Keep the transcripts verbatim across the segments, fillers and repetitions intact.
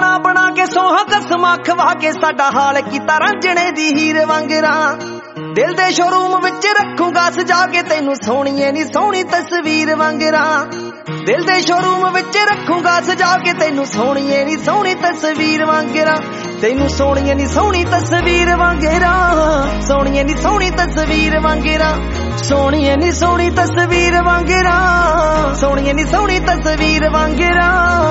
बना बना के सोहा कसमा खवा के साडा हाल कीता रांझणे दी हीर वांगरा दिल दे शोरूम विच रखूंगा सजा के तैनू सोहणीए नी सोहणी तस्वीर वांगरा दिल दे शोरूम विच रखूंगा सजा के तैनू सोहणीए नी सोहणी तस्वीर वांगरा तैनू सोहणीए नी सोहणी तस्वीर वांगरा सोहणीए नी सोहणी तस्वीर वांगरा सोहणीए नी सोहणी तस्वीर वांगरा सोहणीए नी सोहणी तस्वीर वांगरा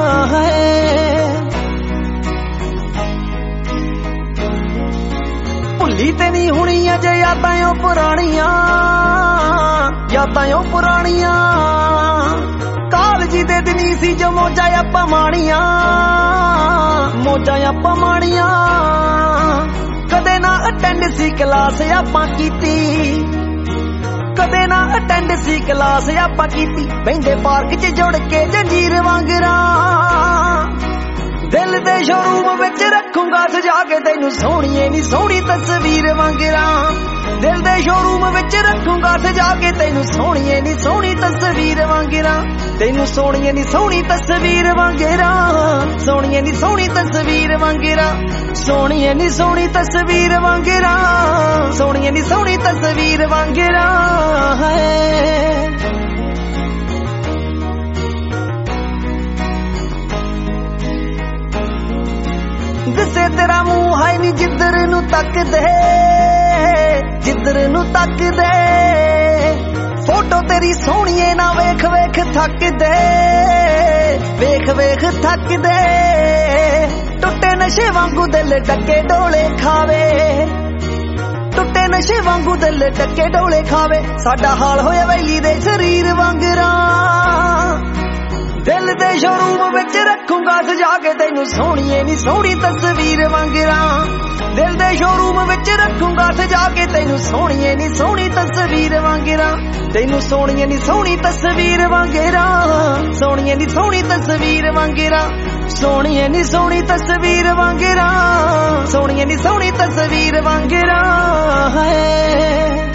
भुल्ली ते नहीं हुणी अजे यादां ओ पुराणियां यादां ओ पुराणियां कालजी दे दिनी सी जो मौजा आपां माणियां मौजा आपां माणियां कदे ना अटेंड सी क्लास आपां कीती कदे ना अटेंड सी क्लास आपां कीती बहिंदे पार्क च जुड़ के जंजीर वांगरा दिल दे शोरूम विच रखूंगा सजा के तैनू सोहणीए नी सोहणी तस्वीर वांगरा दिल दे शोरूम विच रखूंगा सजा के तैनू सोहणीए नी सोहणी तस्वीर वांगरा तैनू सोहणीए नी सोहणी तस्वीर वांगरा सोहणीए नी सोहणी तस्वीर वांगरा सोहणीए नी सोहणी तस्वीर वांगरा सोहणीए नी सोहणी तस्वीर वांगरा दिसे तेरा मुंह है नी जिधर नू तक दे जिधर नू तक दे फोटो तेरी सोहणीए ना वेख वेख थक दे वेख वेख थक दे टुटे नशे वांगू दिल डके डोले खावे टुटे नशे वांगू दिल डके डोले खावे साडा हाल होया वैली दे शरीर वांगरा दिल दे शोरूम विच रखूंगा सजा के तैनू सोहणीए नी सोहणी तस्वीर वांगरा दिल दे शोरूम विच रखूंगा सजा के तैनू सोहणीए नी सोहणी तस्वीर वांगरा तैनू सोहणीए नी सोहणी तस्वीर वांगरा सोहणीए नी सोहणी तस्वीर वांगरा सोहणीए नी सोहणी तस्वीर वांगरा सोहणीए नी सोहणी तस्वीर वांगरा है।